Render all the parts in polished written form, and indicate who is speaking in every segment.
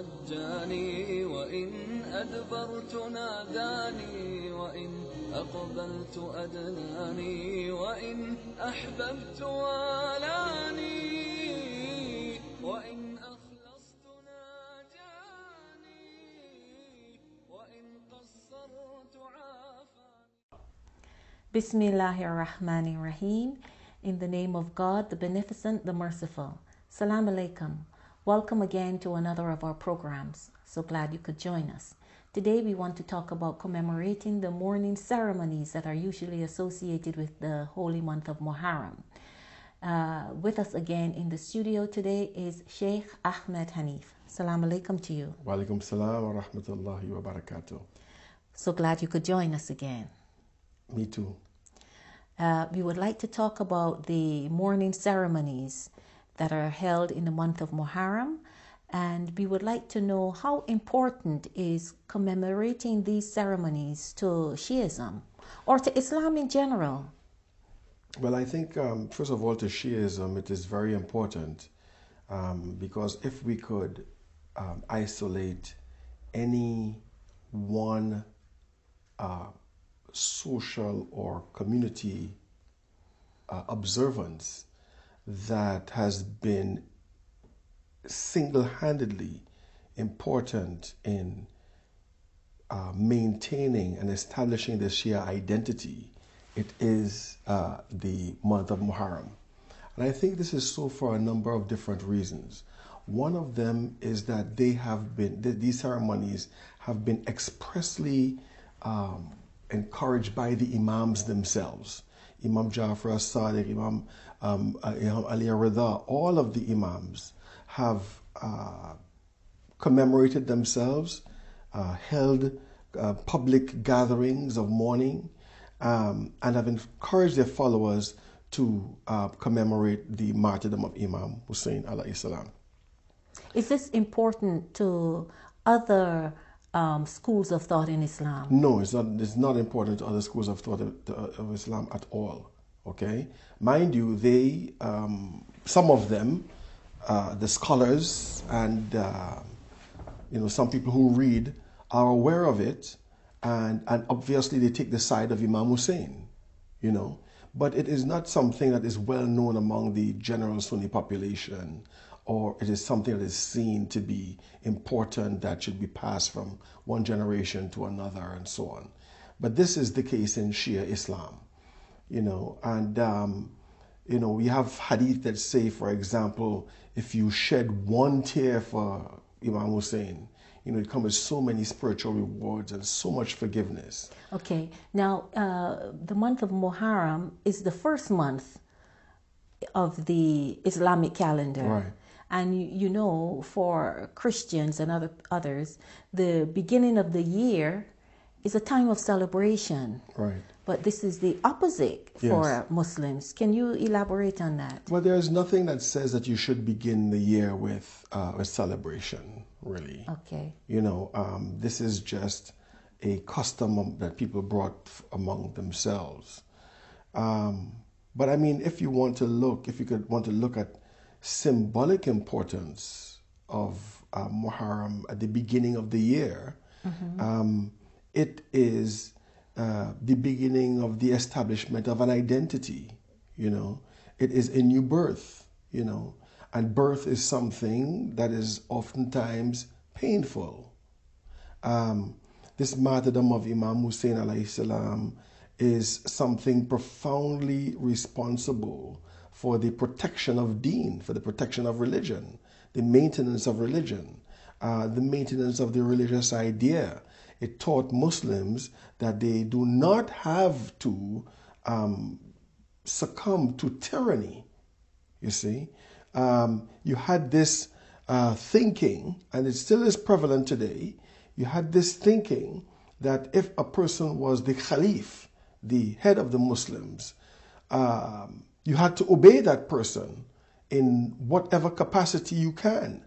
Speaker 1: نجاني وإن أدبرت ناداني وإن أقبلت أدناني وإن أحببت والاني وإن أخلصت ناجاني وإن قصرت عافاني.
Speaker 2: Bismillahir Rahmanir Rahim. In the name of God, the Beneficent, the Merciful. Salam Alaikum. Welcome again to another of our programs. So glad you could join us. Today we want to talk about commemorating the mourning ceremonies that are usually associated with the holy month of Muharram. With us again in the studio today is Sheikh Ahmed Hanif. Salam Alaikum to you.
Speaker 3: Wa alaikum salam wa rahmatullahi wa barakatuh.
Speaker 2: So glad you could join us again.
Speaker 3: Me too.
Speaker 2: We would like to talk about the mourning ceremonies that are held in the month of Muharram, and we would like to know how important is commemorating these ceremonies to Shiism or to Islam in general.
Speaker 3: Well, I think, first of all, to Shiism, it is very important because if we could isolate any one social or community observance that has been single-handedly important in maintaining and establishing the Shia identity, it is the month of Muharram. And I think this is so for a number of different reasons. One of them is that these ceremonies have been expressly encouraged by the Imams themselves. Imam Jafar as-Sadiq, Imam Ali Rida, all of the Imams have commemorated themselves, held public gatherings of mourning, and have encouraged their followers to commemorate the martyrdom of Imam Hussein alayhi salam.
Speaker 2: Is this important to other schools of thought in Islam?
Speaker 3: No, it's not. It's not important to other schools of thought of Islam at all. Okay, mind you, they some of them, the scholars and some people who read are aware of it, and obviously they take the side of Imam Hussein, but it is not something that is well known among the general Sunni population, or it is something that is seen to be important that should be passed from one generation to another and so on. But this is the case in Shia Islam, and we have hadith that say, for example, if you shed one tear for Imam Hussein, it comes with so many spiritual rewards and so much forgiveness.
Speaker 2: Okay, now the month of Muharram is the first month of the Islamic calendar.
Speaker 3: Right.
Speaker 2: And for Christians and others, the beginning of the year is a time of celebration.
Speaker 3: Right.
Speaker 2: But this is the opposite for
Speaker 3: Yes.
Speaker 2: Muslims. Can you elaborate on that?
Speaker 3: Well, there's nothing that says that you should begin the year with a celebration, really.
Speaker 2: Okay.
Speaker 3: This is just a custom that people brought among themselves. But I mean, if you want to look at symbolic importance of Muharram at the beginning of the year, it is the beginning of the establishment of an identity. It is a new birth. And birth is something that is oftentimes painful. This martyrdom of Imam Hussein alayhi salam is something profoundly responsible for the protection of deen, for the protection of religion, the maintenance of religion, the maintenance of the religious idea. It taught Muslims that they do not have to succumb to tyranny. You see, you had this thinking, and it still is prevalent today. You had this thinking that if a person was the Khalif, the head of the Muslims, you had to obey that person in whatever capacity you can.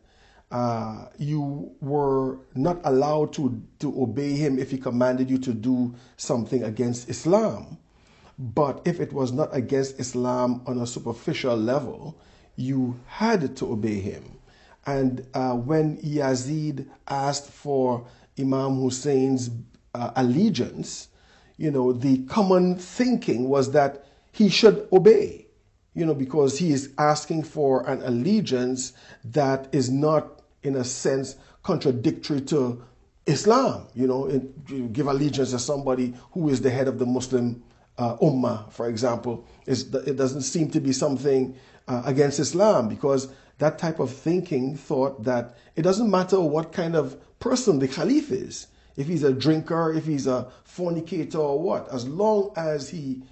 Speaker 3: You were not allowed to obey him if he commanded you to do something against Islam. But if it was not against Islam on a superficial level, you had to obey him. And when Yazid asked for Imam Hussein's allegiance, the common thinking was that he should obey, because he is asking for an allegiance that is not, in a sense, contradictory to Islam. You give allegiance to somebody who is the head of the Muslim Ummah, for example. It doesn't seem to be something against Islam, because that type of thinking thought that it doesn't matter what kind of person the Caliph is, if he's a drinker, if he's a fornicator or what, as long as he,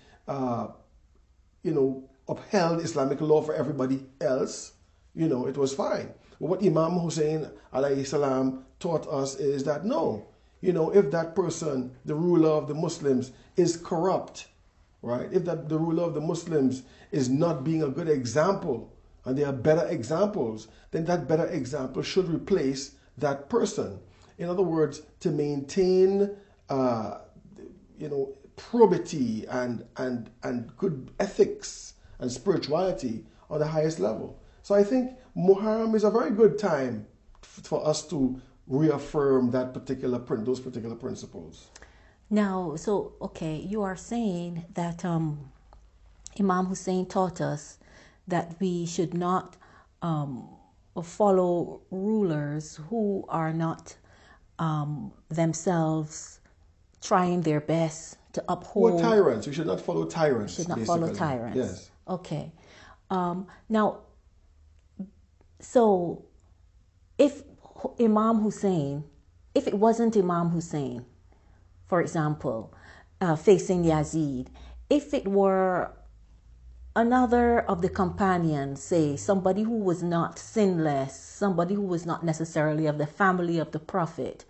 Speaker 3: upheld Islamic law for everybody else, it was fine. But what Imam Hussein alayhi salam taught us is that no, if that person, the ruler of the Muslims, is corrupt, right? If the ruler of the Muslims is not being a good example, and there are better examples, then that better example should replace that person. In other words, to maintain, probity and good ethics and spirituality on the highest level. So I think Muharram is a very good time for us to reaffirm those particular principles.
Speaker 2: Now, so, okay, you are saying that Imam Hussein taught us that we should not follow rulers who are not themselves trying their best to uphold.
Speaker 3: Who are tyrants? We should not follow tyrants.
Speaker 2: Should not
Speaker 3: basically.
Speaker 2: follow tyrants.
Speaker 3: Yes.
Speaker 2: Okay. Now, so if Imam Hussein, if it wasn't Imam Hussein, for example, facing Yazid, if it were another of the companions, say somebody who was not sinless, somebody who was not necessarily of the family of the Prophet,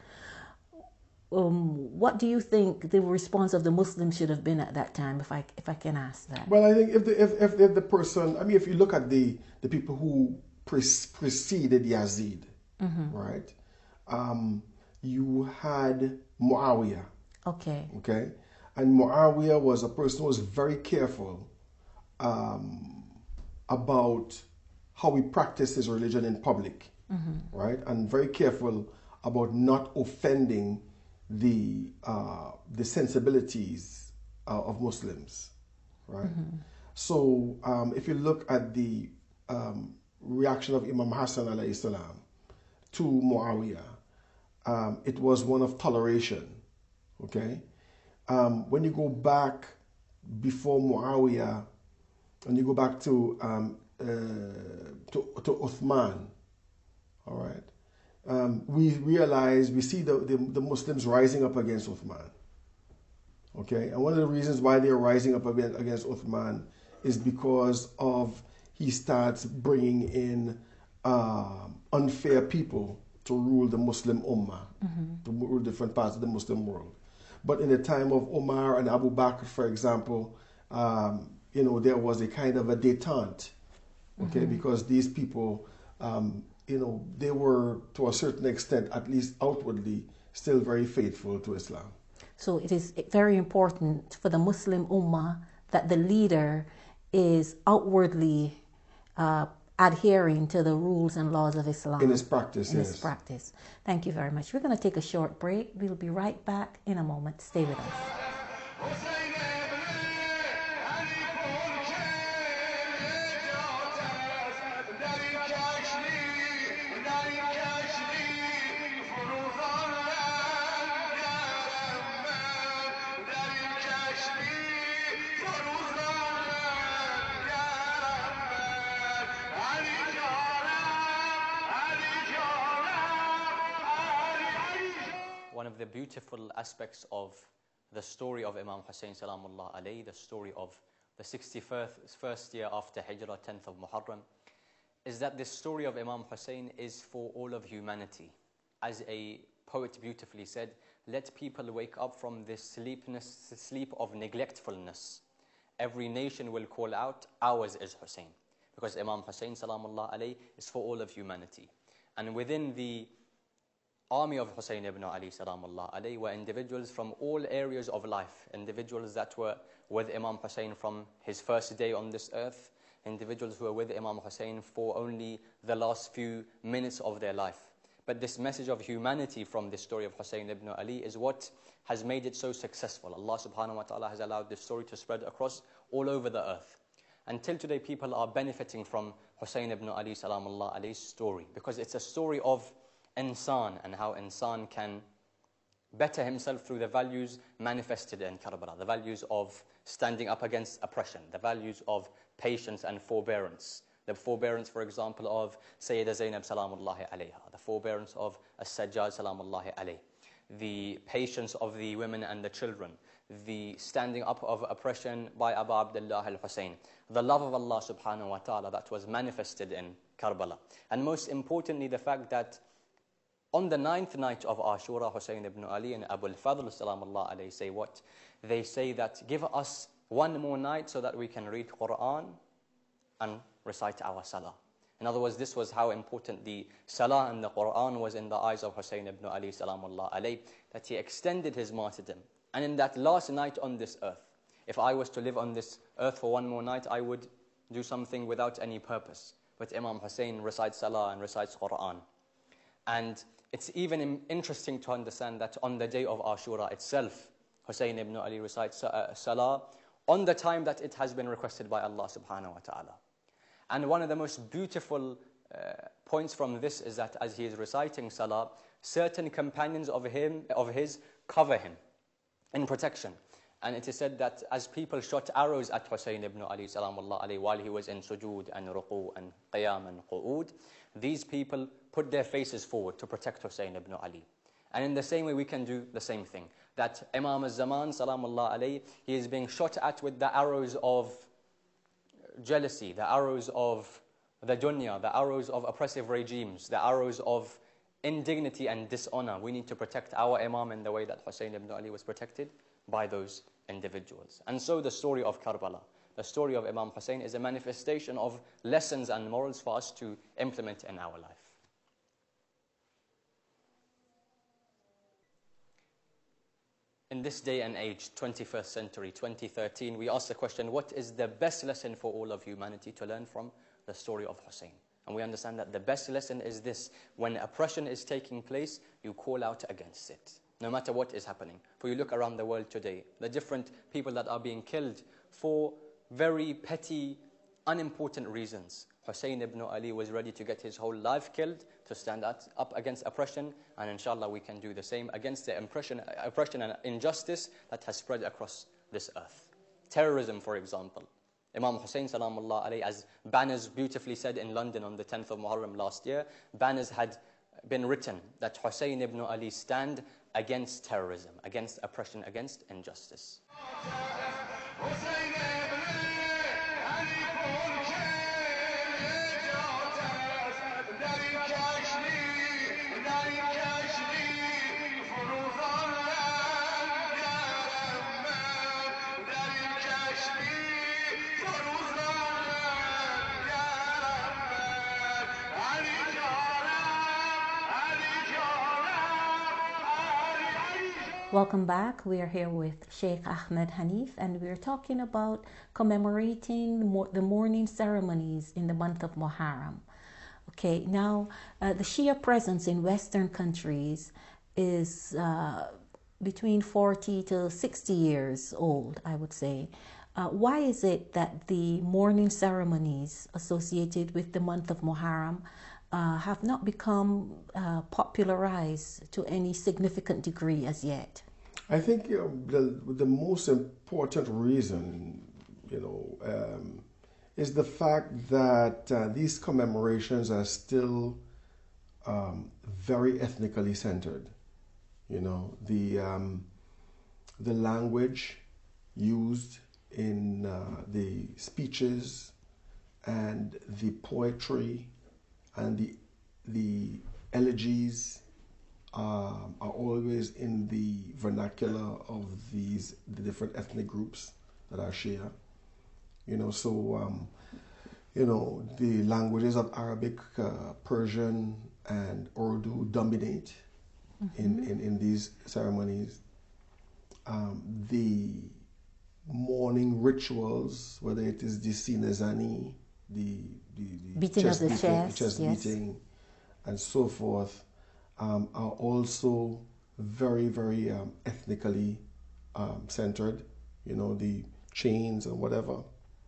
Speaker 2: what do you think the response of the Muslims should have been at that time, if I can ask that?
Speaker 3: Well, I think if the person, if you look at the people who preceded Yazid, right? You had Muawiyah.
Speaker 2: Okay.
Speaker 3: Okay, and Muawiyah was a person who was very careful about how he practiced his religion in public, right? And very careful about not offending the sensibilities of Muslims, right? So if you look at the reaction of Imam Hassan alayhi salam to Muawiyah, it was one of toleration, okay? When you go back before Muawiyah, and you go back to Uthman, all right, we see the Muslims rising up against Uthman, okay? And one of the reasons why they're rising up against Uthman is because of he starts bringing in unfair people to rule the Muslim Ummah, to rule different parts of the Muslim world. But in the time of Umar and Abu Bakr, for example, there was a kind of a détente, okay, because these people, they were, to a certain extent, at least outwardly, still very faithful to Islam.
Speaker 2: So it is very important for the Muslim Ummah that the leader is outwardly adhering to the rules and laws of Islam.
Speaker 3: In his practice,
Speaker 2: In his practice. Thank you very much. We're going to take a short break. We'll be right back in a moment. Stay with us.
Speaker 4: One of the beautiful aspects of the story of Imam Hussein Salamullah alayhi, the story of the 61st year after Hijrah, 10th of Muharram, is that this story of Imam Hussein is for all of humanity. As a poet beautifully said, let people wake up from this sleep of neglectfulness. Every nation will call out, ours is Hussein. Because Imam Hussein Salamullah alayhi is for all of humanity. And within the army of Hussein ibn Ali Salamullah alayhi were individuals from all areas of life, individuals that were with Imam Hussein from his first day on this earth, individuals who were with Imam Hussein for only the last few minutes of their life. But this message of humanity from this story of Hussein ibn Ali is what has made it so successful. Allah subhanahu wa ta'ala has allowed this story to spread across all over the earth. Until today, people are benefiting from Hussein ibn Ali salamullah alayhi's story, because it's a story of insan and how insan can better himself through the values manifested in Karbala, the values of standing up against oppression, the values of patience and forbearance. The forbearance, for example, of Sayyida Zainab salamullahi alayha, the forbearance of As-Sajjad salamullahi alayh, the patience of the women and the children, the standing up of oppression by Abu Abdullah al-Hussein, the love of Allah subhanahu wa ta'ala that was manifested in Karbala. And most importantly, the fact that on the 9th night of Ashura, Hussein ibn Ali and Abu al-Fadl salamullah alayhi say what? They say that give us one more night so that we can read Quran and recite our salah. In other words, this was how important the salah and the Quran was in the eyes of Hussein ibn Ali salamullah alayhi, that he extended his martyrdom. And in that last night on this earth, if I was to live on this earth for one more night, I would do something without any purpose. But Imam Hussein recites salah and recites Quran. And it's even interesting to understand that on the day of Ashura itself, Hussein ibn Ali recites salah on the time that it has been requested by Allah subhanahu wa ta'ala. And one of the most beautiful points from this is that as he is reciting salah, certain companions of his cover him in protection. And it is said that as people shot arrows at Hussein ibn Ali salamullah alayhi while he was in sujood and ruku and qiyam and qu'ud, these people put their faces forward to protect Hussein ibn Ali. And in the same way we can do the same thing. That Imam al-Zaman salamullah alayhi, he is being shot at with the arrows of jealousy, the arrows of the dunya, the arrows of oppressive regimes, the arrows of indignity and dishonor. We need to protect our Imam in the way that Hussein ibn Ali was protected by those individuals. And so the story of Karbala, the story of Imam Hussein, is a manifestation of lessons and morals for us to implement in our life. In this day and age, 21st century, 2013, we ask the question, what is the best lesson for all of humanity to learn from the story of Hussein? And we understand that the best lesson is this: when oppression is taking place, you call out against it, no matter what is happening. For you look around the world today, the different people that are being killed for very petty, unimportant reasons. Hussein ibn Ali was ready to get his whole life killed to stand up against oppression, and inshallah we can do the same against the oppression and injustice that has spread across this earth. Terrorism, for example. Imam Hussein salamullah alayhi, as banners beautifully said in London on the 10th of Muharram last year, banners had been written that Hussein ibn Ali stand against terrorism, against oppression, against injustice.
Speaker 2: Welcome back. We are here with Sheikh Ahmed Hanif, and we're talking about commemorating the mourning ceremonies in the month of Muharram. Okay, now the Shia presence in Western countries is between 40 to 60 years old, I would say. Why is it that the mourning ceremonies associated with the month of Muharram have not become popularized to any significant degree as yet?
Speaker 3: I think the most important reason, is the fact that these commemorations are still very ethnically centered. The language used in the speeches and the poetry and the elegies are always in the vernacular of the different ethnic groups that are Shia. The languages of Arabic, Persian, and Urdu dominate in these ceremonies. The mourning rituals, whether it is the Sinazani
Speaker 2: beating of the chest, yes,
Speaker 3: beating, and so forth, are also very, very ethnically centered. You know, the chains and whatever.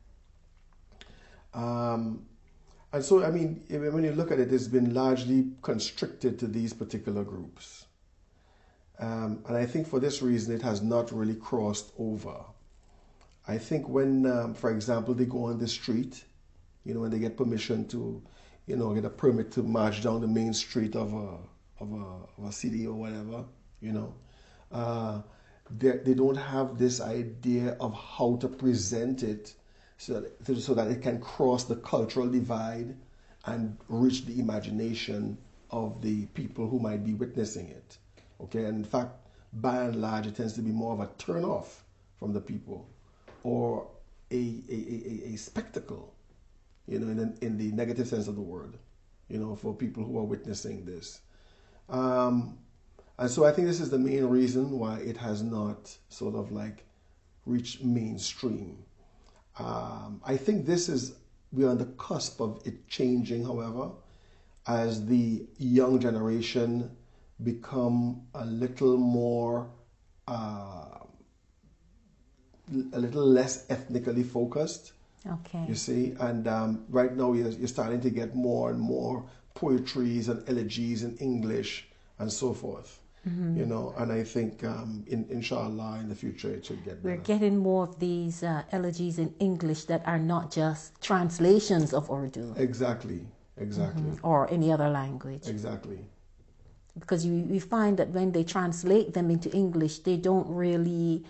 Speaker 3: And so, I mean, when you look at it, it's been largely constricted to these particular groups. And I think for this reason, it has not really crossed over. I think when, for example, they go on the street, you know, when they get permission to, you know, get a permit to march down the main street of a city or whatever, you know, they don't have this idea of how to present it so that it can cross the cultural divide and reach the imagination of the people who might be witnessing it. Okay, and in fact, by and large, it tends to be more of a turn-off from the people, or a spectacle, you know, in the negative sense of the word, you know, for people who are witnessing this. And so I think this is the main reason why it has not sort of like reached mainstream. I think we're on the cusp of it changing, however, as the young generation become a little more, a little less ethnically focused.
Speaker 2: Okay.
Speaker 3: You see, and right now you're starting to get more and more poetries and elegies in English and so forth. Mm-hmm. You know, and I think inshallah in the future it should get better.
Speaker 2: We're getting more of these elegies in English that are not just translations of Urdu.
Speaker 3: Exactly.
Speaker 2: Mm-hmm. Or any other language.
Speaker 3: Exactly.
Speaker 2: Because we find that when they translate them into English, they don't really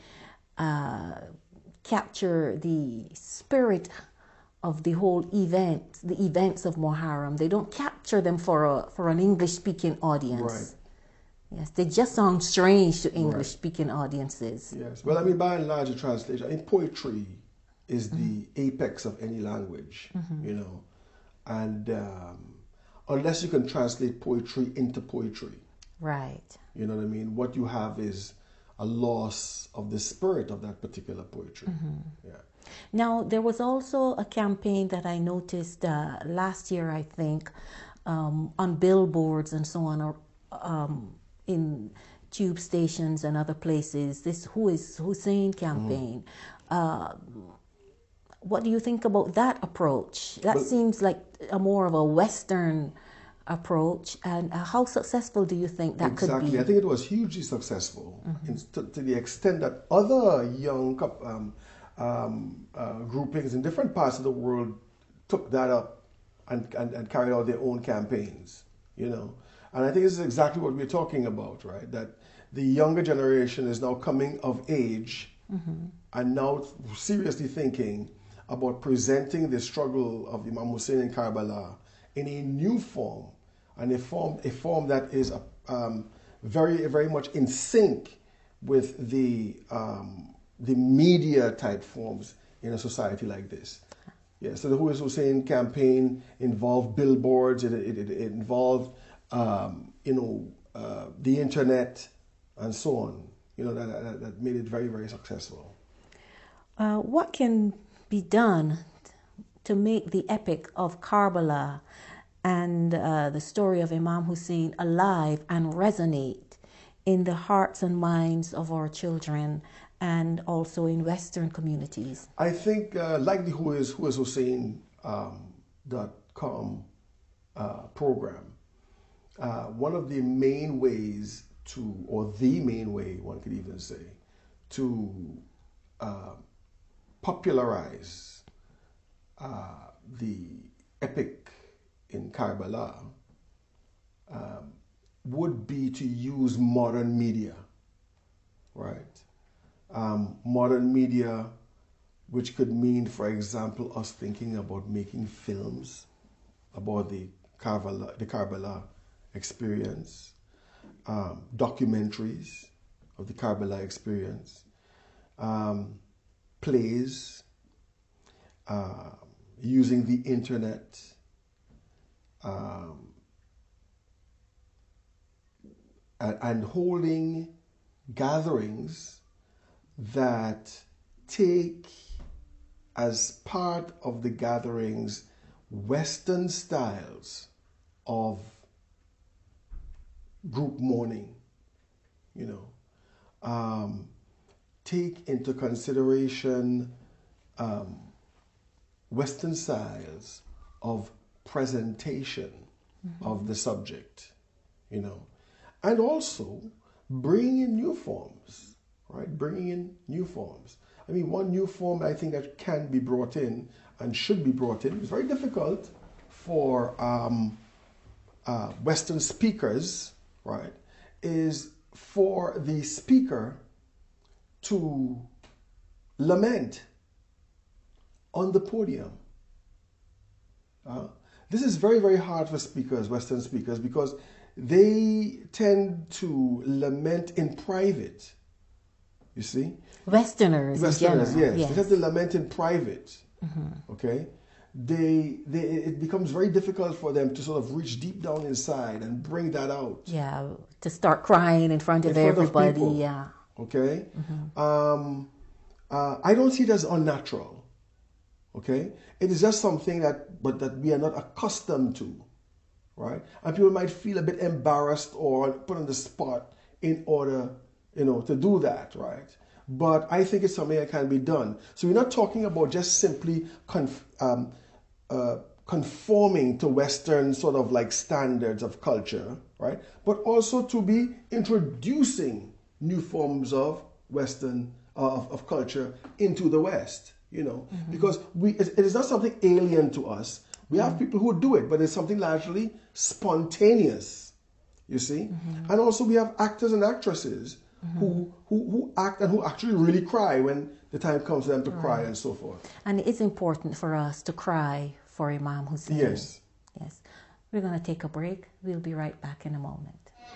Speaker 2: capture the spirit of the whole event, the events of Muharram. They don't capture them for an English-speaking audience.
Speaker 3: Right.
Speaker 2: Yes, they just sound strange to English-speaking audiences.
Speaker 3: Yes. Well, I mean, by and large, the translation, I mean, poetry is the apex of any language, you know, and unless you can translate poetry into poetry.
Speaker 2: Right.
Speaker 3: You know what I mean? What you have is a loss of the spirit of that particular poetry. Yeah.
Speaker 2: Now, there was also a campaign that I noticed last year, I think, on billboards and so on, in tube stations and other places, this Who is Hussein campaign. What do you think about that approach? That seems like a more of a Western approach, and how successful do you think that could be?
Speaker 3: Exactly, I think it was hugely successful to the extent that other young groupings in different parts of the world took that up and carried out their own campaigns, you know. And I think this is exactly what we're talking about, right? That the younger generation is now coming of age and now seriously thinking about presenting the struggle of Imam Hussein in Karbala in a new form, and a form that is very, very much in sync with the media type forms in a society like this. Yeah, so the Who is Hussein campaign involved billboards, it involved the internet and so on. You know, that made it very, very successful.
Speaker 2: What can be done to make the epic of Karbala and the story of Imam Hussein alive and resonate in the hearts and minds of our children and also in Western communities? I
Speaker 3: think like the Who is Hussein .com program, one of the main ways or the main way, one could even say, to popularize the epic in Karbala would be to use modern media, right? Modern media, which could mean, for example, us thinking about making films about the Karbala experience, documentaries of the Karbala experience, plays, using the internet, and holding gatherings that take as part of the gatherings Western styles of group mourning, you know, take into consideration Western styles of presentation of the subject, you know, and also bringing in new forms, right? Bringing in new forms. I mean, one new form I think that can be brought in and should be brought in, it's very difficult for Western speakers, right, is for the speaker to lament on the podium. This is very, very hard for speakers, Western speakers, because they tend to lament in private. You see?
Speaker 2: Westerners in general.
Speaker 3: Yes. They tend to lament in private. Okay? It becomes very difficult for them to sort of reach deep down inside and bring that out.
Speaker 2: Yeah, to start crying in front of everybody.
Speaker 3: People,
Speaker 2: yeah.
Speaker 3: Okay? I don't see it as unnatural. Okay? It is just something that we are not accustomed to. Right? And people might feel a bit embarrassed or put on the spot in order, you know, to do that, right? But I think it's something that can be done. So we're not talking about just simply conforming to Western sort of like standards of culture, right? But also to be introducing new forms of Western, of culture into the West, you know, because it is not something alien to us. We have people who do it, but it's something largely spontaneous, you see? And also we have actors and actresses who act and who actually really cry when the time comes for them to cry and so forth.
Speaker 2: And it's important for us to cry for Imam Hussein.
Speaker 3: Yes.
Speaker 2: Yes. We're going to take a break. We'll be right back in a moment.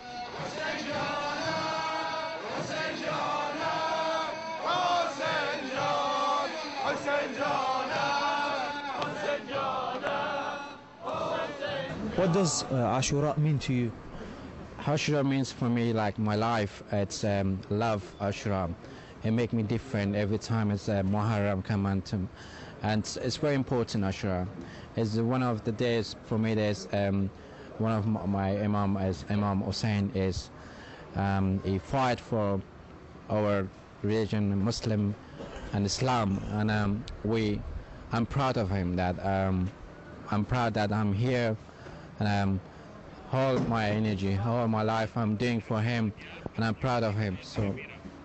Speaker 5: What does Ashura mean to you?
Speaker 6: Ashura means for me like my life. It's love Ashura. It makes me different every time it's Muharram come and it's very important. Ashura is one of the days for me. There's one of my Imam as Imam Hussein is he fight for our religion, Muslim and Islam, and I'm proud of him. That I'm proud that I'm here. And all my energy, all my life I'm doing for him, and I'm proud of him. So,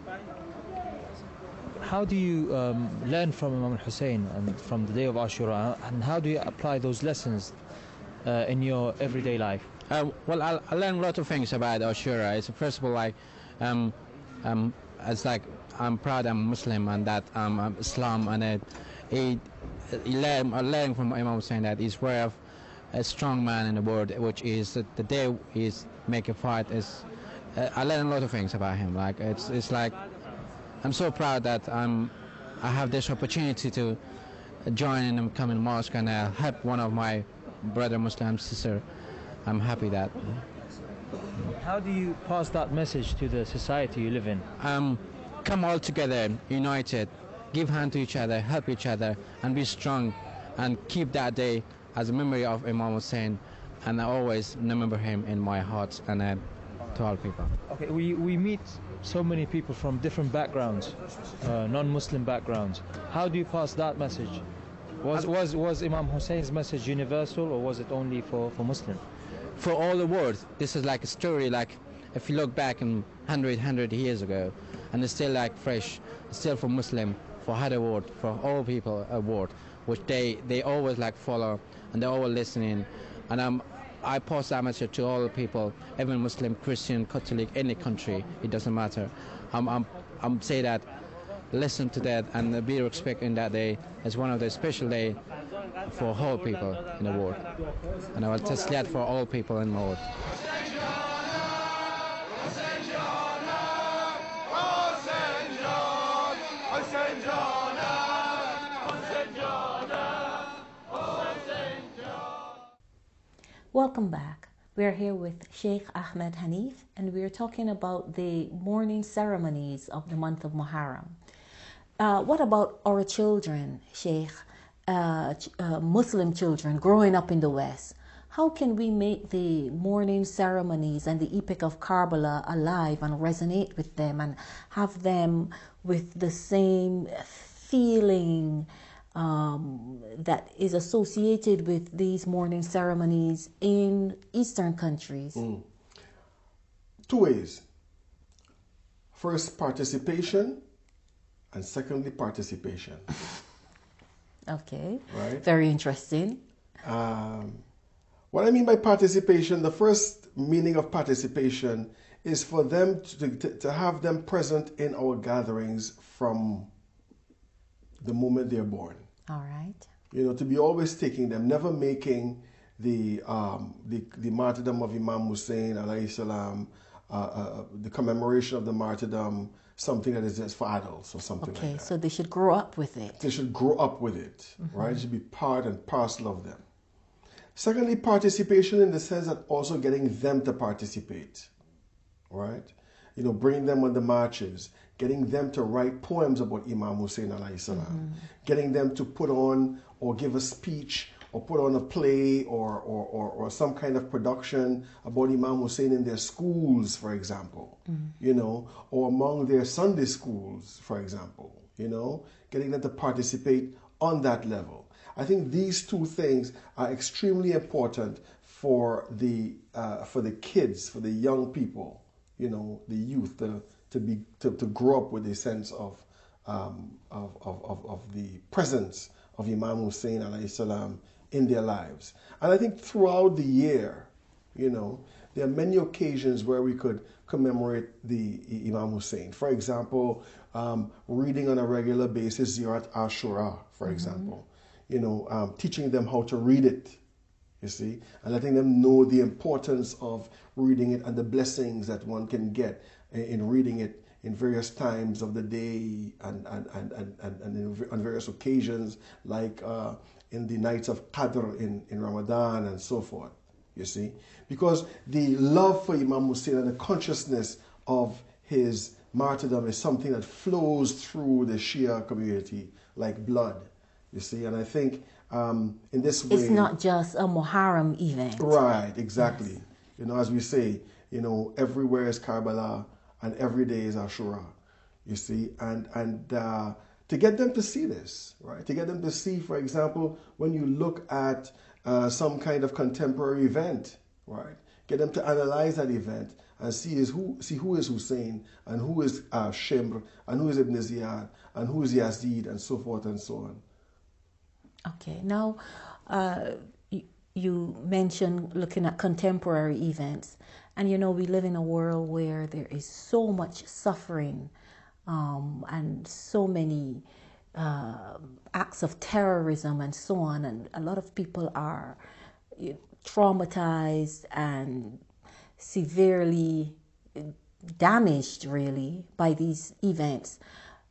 Speaker 5: how do you learn from Imam Hussein and from the day of Ashura, and how do you apply those lessons in your everyday life?
Speaker 6: Well, I learned a lot of things about Ashura. It's first of all like, it's like I'm proud I'm Muslim and that I'm Islam, and I learned from Imam Hussein that he's very of a strong man in the world, which is the day he's make a fight is. I learned a lot of things about him. Like it's like I'm so proud that I have this opportunity to join in and come in mosque and help one of my brother Muslim sister. I'm happy that.
Speaker 5: How do you pass that message to the society you live in?
Speaker 6: Come all together, united, give hand to each other, help each other, and be strong, and keep that day as a memory of Imam Hussein, and I always remember him in my heart and to all people.
Speaker 5: Okay, we meet so many people from different backgrounds, non-Muslim backgrounds. How do you pass that message? Was Imam Hussein's message universal, or was it only for Muslims?
Speaker 6: For all the world. This is like a story, like if you look back in 100 years ago, and it's still like fresh, still for Muslim, for other world, for all people a word, which they always like follow, and they're always listening. And I pass that message to all the people, even Muslim, Christian, Catholic, any country, it doesn't matter. I'm say that, listen to that and be respecting that day as one of the special day for all people in the world. And I will test that for all people in the world.
Speaker 2: Welcome back. We're here with Sheikh Ahmed Hanif, and we're talking about the mourning ceremonies of the month of Muharram. What about our children, Sheikh? Muslim children growing up in the West, how can we make the mourning ceremonies and the epic of Karbala alive and resonate with them and have them with the same feeling that is associated with these mourning ceremonies in Eastern countries?
Speaker 3: Two ways. First, participation, and secondly, participation.
Speaker 2: Okay.
Speaker 3: Right?
Speaker 2: Very interesting.
Speaker 3: What I mean by participation, the first meaning of participation is for them to have them present in our gatherings from the moment they're born.
Speaker 2: All right.
Speaker 3: You know, to be always taking them, never making the martyrdom of Imam Hussein alayhi salam, the commemoration of the martyrdom, something that is just for adults or something like that.
Speaker 2: Okay, so they should grow up with it.
Speaker 3: They should grow up with it, right? It should be part and parcel of them. Secondly, participation in the sense that also getting them to participate, right? You know, bringing them on the marches, getting them to write poems about Imam Hussein alayhi salam, getting them to put on or give a speech or put on a play or some kind of production about Imam Hussein in their schools, for example, you know, or among their Sunday schools, for example, you know, getting them to participate on that level. I think these two things are extremely important for the kids, for the young people, you know, the youth, to grow up with a sense of the presence of Imam Hussein alayhi salam in their lives. And I think throughout the year, you know, there are many occasions where we could commemorate the Imam Hussein. For example, reading on a regular basis Ziyarat Ashura, for example. You know, teaching them how to read it, you see, and letting them know the importance of reading it and the blessings that one can get in reading it in various times of the day and on various occasions, like in the nights of Qadr in Ramadan and so forth, you see. Because the love for Imam Hussein and the consciousness of his martyrdom is something that flows through the Shia community like blood, you see. And I think in this way...
Speaker 2: It's not just a Muharram event.
Speaker 3: Right, exactly. Yes. You know, as we say, you know, everywhere is Karbala and every day is Ashura, you see. And to get them to see this, right? To get them to see, for example, when you look at some kind of contemporary event, right? Get them to analyze that event and see who is Hussein and who is Shimr and who is Ibn Ziyad and who is Yazid and so forth and so on.
Speaker 2: Okay, now you mentioned looking at contemporary events, and you know we live in a world where there is so much suffering and so many acts of terrorism and so on, and a lot of people are traumatized and severely damaged really by these events.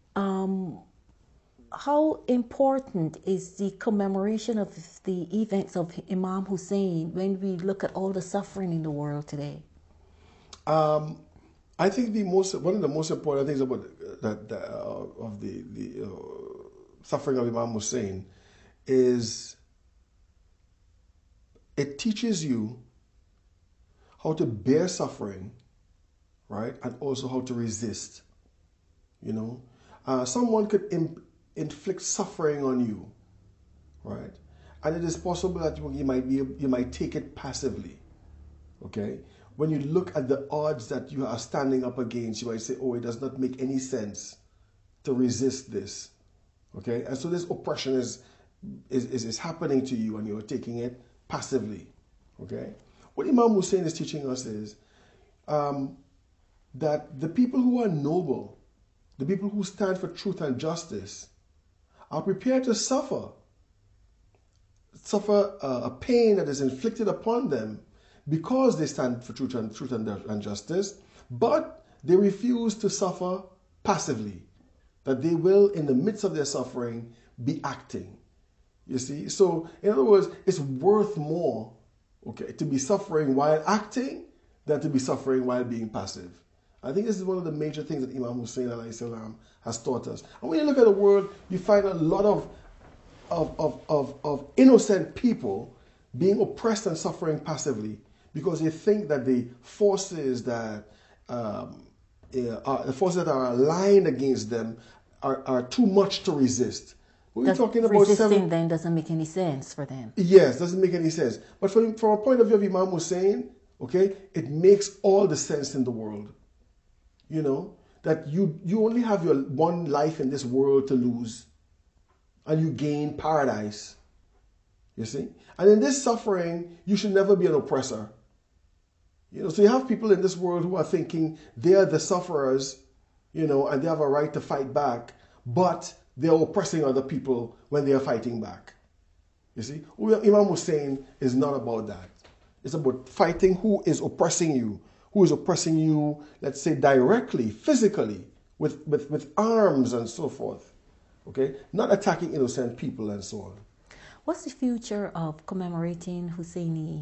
Speaker 2: How important is the commemoration of the events of Imam Hussein when we look at all the suffering in the world today?
Speaker 3: I think one of the most important things about the suffering of Imam Hussein is it teaches you how to bear suffering, right, and also how to resist. You know, someone could inflict suffering on you, right? And it is possible that you might take it passively, okay? When you look at the odds that you are standing up against, you might say, oh, it does not make any sense to resist this, okay? And so this oppression is happening to you and you're taking it passively, okay? What Imam Hussein is teaching us is that the people who are noble, the people who stand for truth and justice, are prepared to suffer a pain that is inflicted upon them because they stand for truth and justice, but they refuse to suffer passively, that they will, in the midst of their suffering, be acting. You see? So, in other words, it's worth more, okay, to be suffering while acting than to be suffering while being passive. I think this is one of the major things that Imam Hussein alayhi salam has taught us. And when you look at the world, you find a lot of of innocent people being oppressed and suffering passively because they think that the forces that are aligned against them are too much to resist. We're talking about
Speaker 2: resisting then doesn't make any sense for them.
Speaker 3: Yes, doesn't make any sense. But from a point of view of Imam Hussein, okay, it makes all the sense in the world. You know, that you only have your one life in this world to lose, and you gain paradise. You see? And in this suffering, you should never be an oppressor. You know, so you have people in this world who are thinking they are the sufferers, you know, and they have a right to fight back, but they are oppressing other people when they are fighting back. You see? Imam Hussein is not about that. It's about fighting who is oppressing you, let's say, directly, physically, with arms and so forth. Okay? Not attacking innocent people and so on.
Speaker 2: What's the future of commemorating Husseini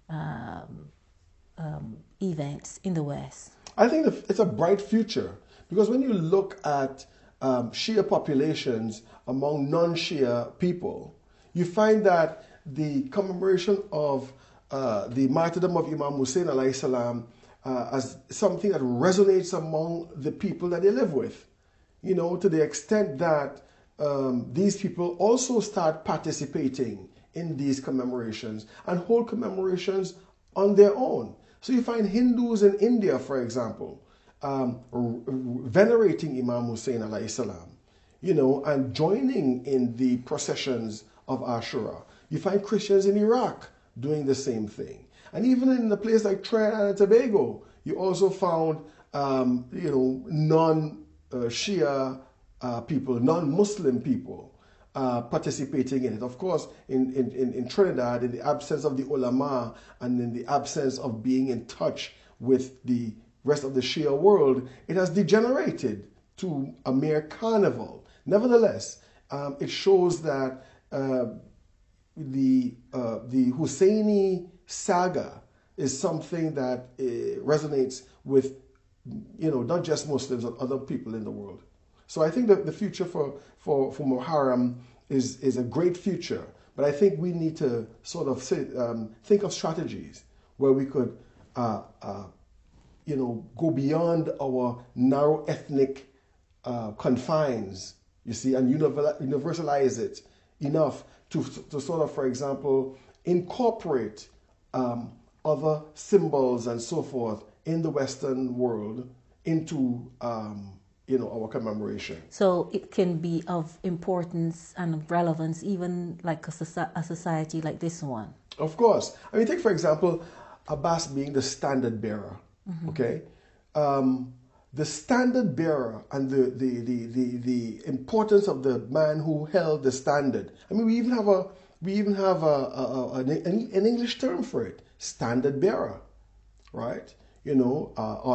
Speaker 2: events in the West?
Speaker 3: I think it's a bright future because when you look at Shia populations among non-Shia people, you find that the commemoration of the martyrdom of Imam Hussein alayhi salam as something that resonates among the people that they live with. You know, to the extent that these people also start participating in these commemorations and hold commemorations on their own. So you find Hindus in India, for example, venerating Imam Hussein alayhi salam, you know, and joining in the processions of Ashura. You find Christians in Iraq doing the same thing. And even in a place like Trinidad and Tobago, you also found, you know, non-Shia people, non-Muslim people participating in it. Of course, in Trinidad, in the absence of the ulama and in the absence of being in touch with the rest of the Shia world, it has degenerated to a mere carnival. Nevertheless, it shows that the Husseini saga is something that resonates with, you know, not just Muslims but other people in the world. So I think that the future for Muharram is a great future, but I think we need to sort of think of strategies where we could, you know, go beyond our narrow ethnic confines, you see, and universalize it enough to sort of, for example, incorporate other symbols and so forth in the Western world into, you know, our commemoration.
Speaker 2: So it can be of importance and relevance even like a society like this one.
Speaker 3: Of course. I mean, take, for example, Abbas being the standard bearer, okay? The standard bearer and the importance of the man who held the standard. I mean, we even have an English term for it, standard bearer, right? You know,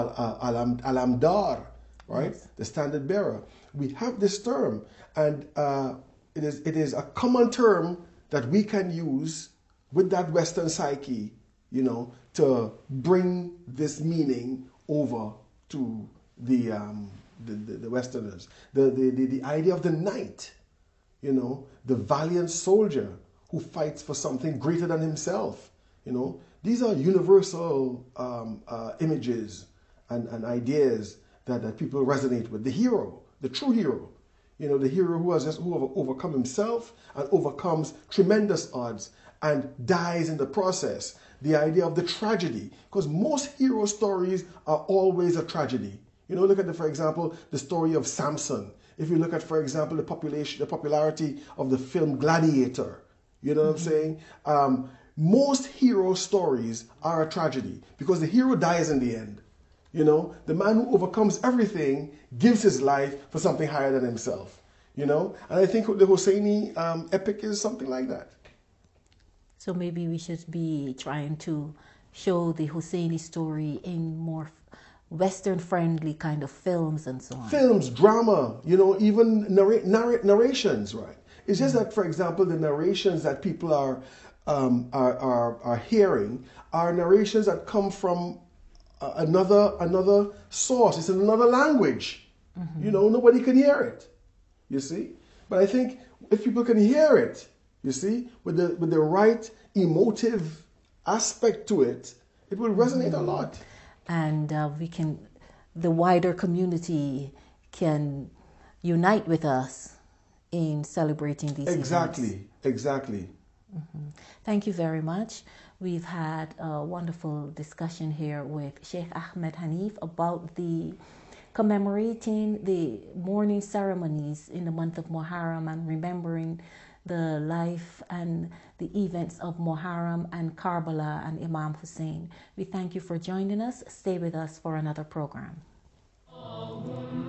Speaker 3: alamdar, right? Yes. The standard bearer. We have this term, and it is a common term that we can use with that Western psyche, you know, to bring this meaning over to the Westerners. The idea of the knight, you know, the valiant soldier who fights for something greater than himself, you know. These are universal images and ideas that people resonate with. The hero, the true hero, you know, the hero who has overcome himself and overcomes tremendous odds and dies in the process. The idea of the tragedy, because most hero stories are always a tragedy. You know, look at, for example, the story of Samson. If you look at, for example, the popularity of the film Gladiator, you know what I'm saying? Most hero stories are a tragedy because the hero dies in the end. You know, the man who overcomes everything gives his life for something higher than himself. You know, and I think the Husseini epic is something like that.
Speaker 2: So maybe we should be trying to show the Husseini story in more Western-friendly kind of films and so on.
Speaker 3: Films, drama, you know, even narrations, right? It's just that, for example, the narrations that people are hearing are narrations that come from another source. It's in another language. You know, nobody can hear it. You see? But I think if people can hear it, you see, with the right emotive aspect to it, it will resonate a lot.
Speaker 2: And the wider community can unite with us in celebrating these events.
Speaker 3: Exactly.
Speaker 2: Thank you very much. We've had a wonderful discussion here with Sheikh Ahmed Hanif about the commemorating the mourning ceremonies in the month of Muharram and remembering the life and the events of Muharram and Karbala and Imam Hussein. We thank you for joining us. Stay with us for another program.